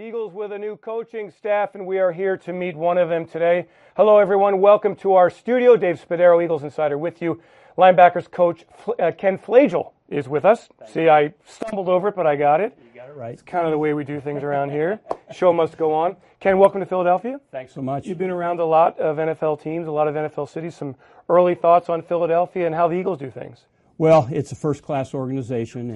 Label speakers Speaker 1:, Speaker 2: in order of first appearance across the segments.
Speaker 1: Eagles with a new coaching staff, and we are here to meet one of them today. Hello, everyone. Welcome to our studio. Dave Spadaro, Eagles Insider, with you. Linebackers coach Ken Flagel is with us. See, I stumbled over it, but I got it.
Speaker 2: You got it right.
Speaker 1: It's kind of the way we do things around here. Show must go on. Ken, welcome to Philadelphia.
Speaker 2: Thanks so much.
Speaker 1: You've been around a lot of NFL teams, a lot of NFL cities. Some early thoughts on Philadelphia and how the Eagles do things?
Speaker 2: Well, it's a first-class organization,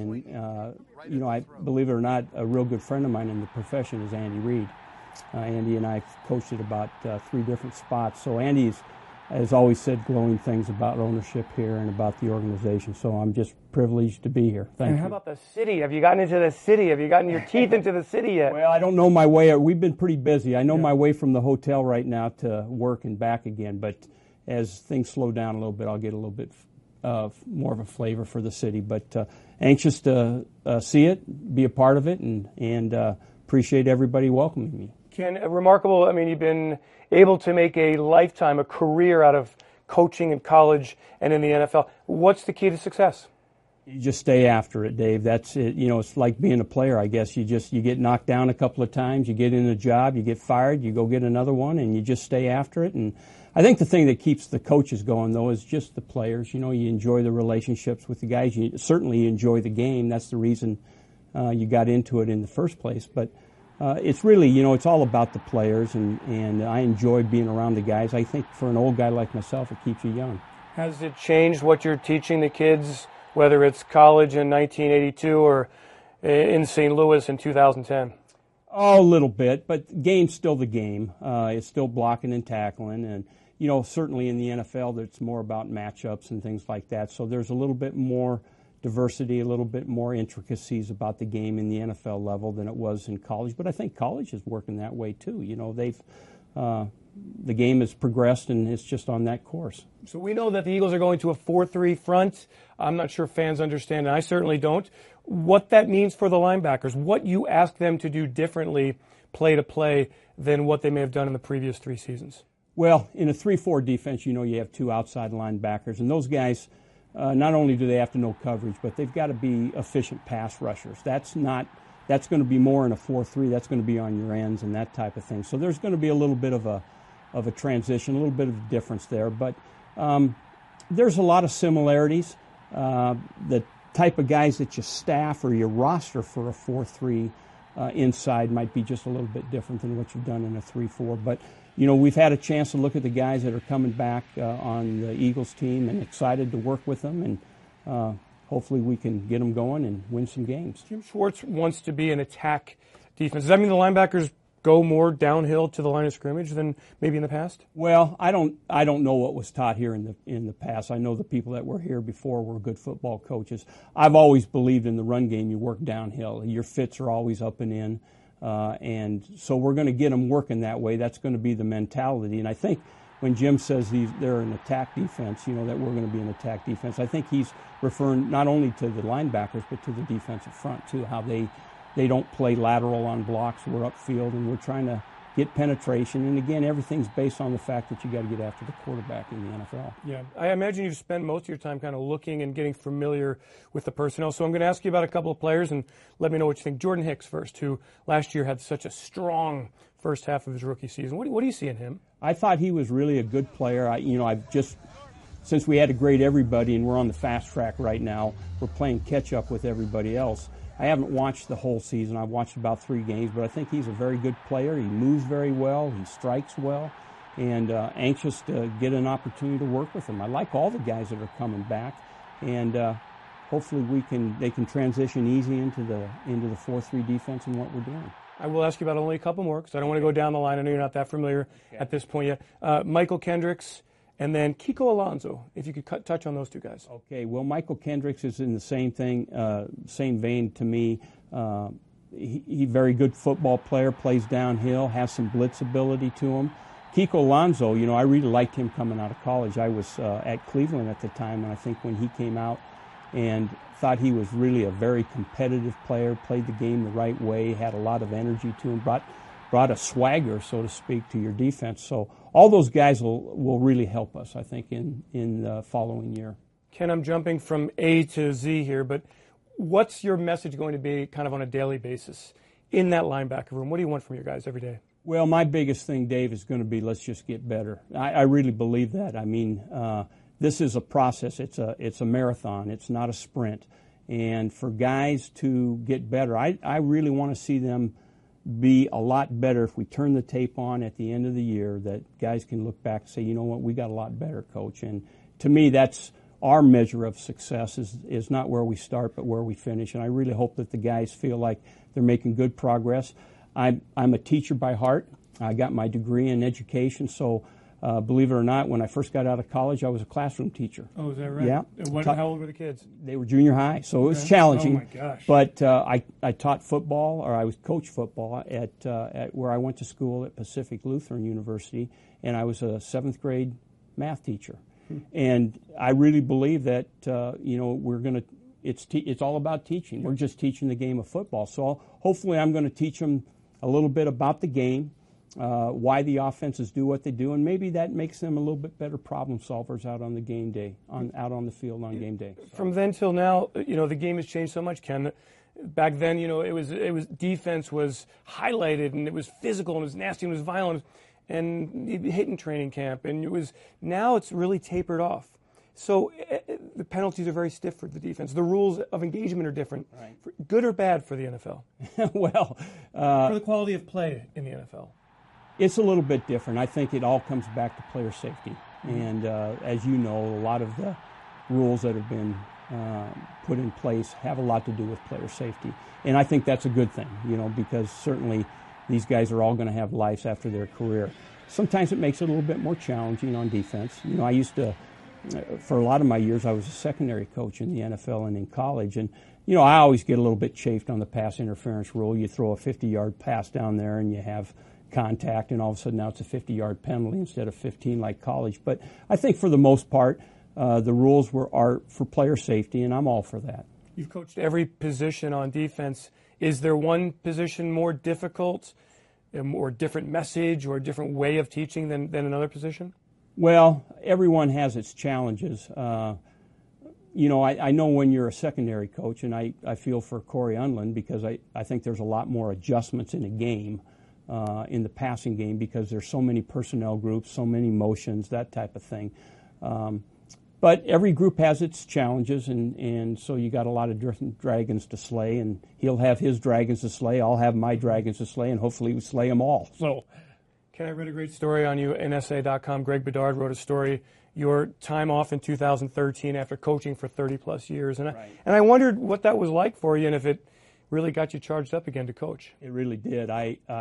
Speaker 2: and, I believe it or not, a real good friend of mine in the profession is Andy Reid. Andy and I coached at about 3 different spots. So Andy has always said glowing things about ownership here and about the organization. So I'm just privileged to be here. Thank you.
Speaker 1: And how about the city? Have you gotten into the city? Have you gotten your teeth into the city yet?
Speaker 2: Well, I don't know my way. We've been pretty busy. I know my way from the hotel right now to work and back again. But as things slow down a little bit, I'll get a little bit more of a flavor for the city. But anxious to see it, be a part of it, and appreciate everybody welcoming me.
Speaker 1: Ken, remarkable. I mean, you've been able to make a lifetime, a career out of coaching in college and in the NFL. What's the key to success?
Speaker 2: You just stay after it, Dave. That's it. It's like being a player, I guess. You get knocked down a couple of times, you get in a job, you get fired, you go get another one, and you just stay after it. And I think the thing that keeps the coaches going, though, is just the players. You enjoy the relationships with the guys. You certainly enjoy the game. That's the reason you got into it in the first place. But it's really, it's all about the players, and I enjoy being around the guys. I think for an old guy like myself, it keeps you young. Has
Speaker 1: it changed what you're teaching the kids, whether it's college in 1982 or in St. Louis in 2010?
Speaker 2: Oh, a little bit, but the game's still the game. It's still blocking and tackling, and certainly in the NFL, it's more about matchups and things like that. So there's a little bit more diversity, a little bit more intricacies about the game in the NFL level than it was in college. But I think college is working that way too. The game has progressed, and it's just on that course.
Speaker 1: So we know that the Eagles are going to a 4-3 front. I'm not sure fans understand, and I certainly don't, what that means for the linebackers, what you ask them to do differently play to play than what they may have done in the previous 3 seasons.
Speaker 2: Well, in a 3-4 defense, you have 2 outside linebackers, and those guys, not only do they have to know coverage, but they've got to be efficient pass rushers. That's going to be more in a 4-3. That's going to be on your ends and that type of thing. So there's going to be a little bit of a transition, a little bit of a difference there. But there's a lot of similarities. The type of guys that you staff or you roster for a 4-3 inside might be just a little bit different than what you've done in a 3-4. But we've had a chance to look at the guys that are coming back on the Eagles team, and excited to work with them, and hopefully we can get them going and win some games.
Speaker 1: Jim Schwartz wants to be an attack defense. Does that mean the linebackers go more downhill to the line of scrimmage than maybe in the past?
Speaker 2: Well, I don't know what was taught here in the past. I know the people that were here before were good football coaches. I've always believed in the run game. You work downhill. Your fits are always up and in. And so we're going to get them working that way. That's going to be the mentality. And I think when Jim says they're an attack defense, that we're going to be an attack defense, I think he's referring not only to the linebackers but to the defensive front too, how they don't play lateral on blocks. We're upfield, and we're trying to get penetration. And again, everything's based on the fact that you got to get after the quarterback in the NFL.
Speaker 1: Yeah, I imagine you've spent most of your time kind of looking and getting familiar with the personnel. So I'm going to ask you about a couple of players, and let me know what you think. Jordan Hicks first, who last year had such a strong first half of his rookie season. What do you see in him?
Speaker 2: I thought he was really a good player. Since we had to grade everybody, and we're on the fast track right now, we're playing catch up with everybody else. I haven't watched the whole season. I've watched about 3 games, but I think he's a very good player. He moves very well. He strikes well, and anxious to get an opportunity to work with him. I like all the guys that are coming back, and hopefully they can transition easy into the 4-3 defense and what we're doing.
Speaker 1: I will ask you about only a couple more because I don't want to go down the line. I know you're not that familiar at this point yet. Michael Kendricks and then Kiko Alonso, if you could touch on those 2 guys.
Speaker 2: Okay, well, Michael Kendricks is in the same vein to me. He very good football player, plays downhill, has some blitz ability to him. Kiko Alonso, I really liked him coming out of college. I was at Cleveland at the time, and I think when he came out, and thought he was really a very competitive player, played the game the right way, had a lot of energy to him, brought a swagger, so to speak, to your defense. So all those guys will really help us, I think, in the following year.
Speaker 1: Ken, I'm jumping from A to Z here, but what's your message going to be kind of on a daily basis in that linebacker room? What do you want from your guys every day?
Speaker 2: Well, my biggest thing, Dave, is going to be let's just get better. I really believe that. I mean, this is a process. It's a marathon. It's not a sprint. And for guys to get better, I really want to see them be a lot better if we turn the tape on at the end of the year, that guys can look back and say, you know what, we got a lot better, Coach. And to me, that's our measure of success is not where we start but where we finish. And I really hope that the guys feel like they're making good progress. I'm a teacher by heart. I got my degree in education, so believe it or not, when I first got out of college, I was a classroom teacher.
Speaker 1: Oh, is that right?
Speaker 2: Yeah.
Speaker 1: How old were the kids?
Speaker 2: They were junior high, so it was challenging.
Speaker 1: Oh, my gosh.
Speaker 2: But I taught football, or I was coached football at where I went to school at Pacific Lutheran University, and I was a 7th grade math teacher. And I really believe that, we're going to, it's all about teaching. We're just teaching the game of football. So hopefully I'm going to teach them a little bit about the game, why the offenses do what they do, and maybe that makes them a little bit better problem solvers out on the game day, out on the field on game day.
Speaker 1: From then till now, the game has changed so much, Ken. Back then, it was defense was highlighted, and it was physical, and it was nasty, and it was violent, and you'd be hitting training camp, and now it's really tapered off. So the penalties are very stiff for the defense. The rules of engagement are different.
Speaker 2: Right.
Speaker 1: Good or bad for the NFL?
Speaker 2: Well,
Speaker 1: for the quality of play in the NFL.
Speaker 2: It's a little bit different. I think it all comes back to player safety. And as you know, a lot of the rules that have been put in place have a lot to do with player safety. And I think that's a good thing, because certainly these guys are all going to have lives after their career. Sometimes it makes it a little bit more challenging on defense. I used to, for a lot of my years, I was a secondary coach in the NFL and in college. And, I always get a little bit chafed on the pass interference rule. You throw a 50-yard pass down there and you have contact, and all of a sudden now it's a 50-yard penalty instead of 15 like college. But I think for the most part, the rules are for player safety, and I'm all for that.
Speaker 1: You've coached every position on defense. Is there one position more difficult, or different message, or a different way of teaching than another position?
Speaker 2: Well, everyone has its challenges. I know when you're a secondary coach, and I feel for Corey Unlin because I think there's a lot more adjustments in a game, in the passing game, because there's so many personnel groups, so many motions, that type of thing. But every group has its challenges, and so you got a lot of different dragons to slay, and he'll have his dragons to slay, I'll have my dragons to slay, and hopefully we slay them all. So,
Speaker 1: Ken, I read a great story on you, NSA.com. Greg Bedard wrote a story, your time off in 2013 after coaching for 30-plus years. And I wondered what that was like for you, and if it really got you charged up again to coach.
Speaker 2: It really did.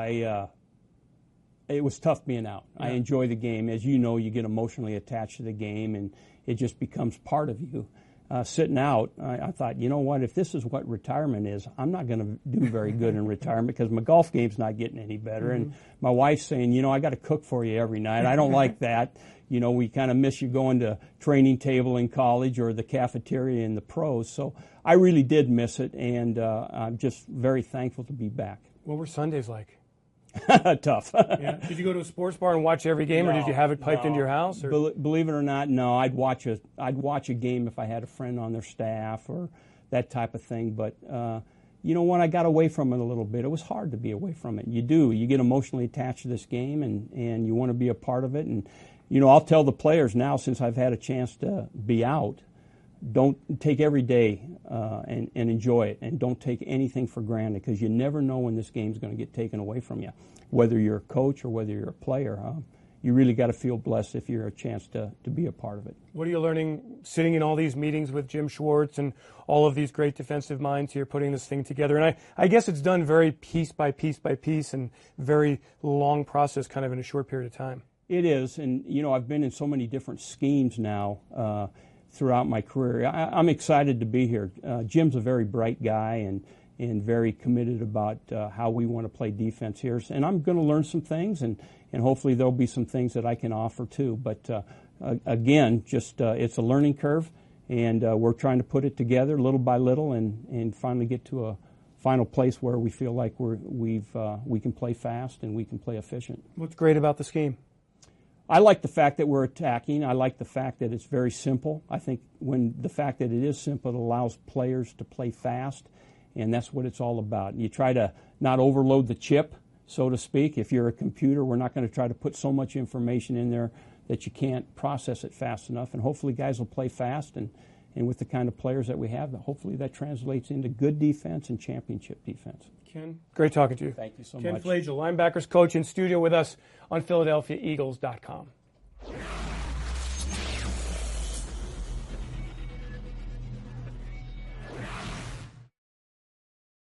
Speaker 2: It was tough being out. Yeah. I enjoy the game. As you know, you get emotionally attached to the game, and it just becomes part of you. Sitting out, I thought, you know what, if this is what retirement is, I'm not going to do very good in retirement because my golf game's not getting any better. Mm-hmm. And my wife's saying, I got to cook for you every night. I don't like that. We kind of miss you going to training table in college or the cafeteria in the pros. So I really did miss it, and I'm just very thankful to be back.
Speaker 1: What were Sundays like?
Speaker 2: Tough.
Speaker 1: Yeah. Did you go to a sports bar and watch every game, or did you have it piped into your house? Or?
Speaker 2: Believe it or not, no. I'd watch a game if I had a friend on their staff or that type of thing. But when I got away from it a little bit, it was hard to be away from it. You do. You get emotionally attached to this game, and you want to be a part of it. And I'll tell the players now, since I've had a chance to be out, don't take every day and enjoy it, and don't take anything for granted, because you never know when this game's going to get taken away from you, whether you're a coach or whether you're a player. You really got to feel blessed if you're a chance to be a part of it.
Speaker 1: What are you learning sitting in all these meetings with Jim Schwartz and all of these great defensive minds here putting this thing together? And I guess it's done very piece by piece by piece, and very long process kind of in a short period of time.
Speaker 2: It is, and I've been in so many different schemes now throughout my career. I'm excited to be here. Jim's a very bright guy and very committed about how we want to play defense here. And I'm going to learn some things, and hopefully there'll be some things that I can offer too. But again, just it's a learning curve, and we're trying to put it together little by little and finally get to a final place where we feel like we can play fast and we can play efficient.
Speaker 1: What's great about the scheme?
Speaker 2: I like the fact that we're attacking. I like the fact that it's very simple. I think the fact that it is simple, it allows players to play fast and that's what it's all about. You try to not overload the chip, so to speak. If you're a computer, we're not going to try to put so much information in there that you can't process it fast enough, and hopefully guys will play fast, and with the kind of players that we have, hopefully that translates into good defense and championship defense.
Speaker 1: Ken, great talking to you.
Speaker 2: Thank you so
Speaker 1: Ken
Speaker 2: much.
Speaker 1: Flagel, linebackers coach, in studio with us on PhiladelphiaEagles.com.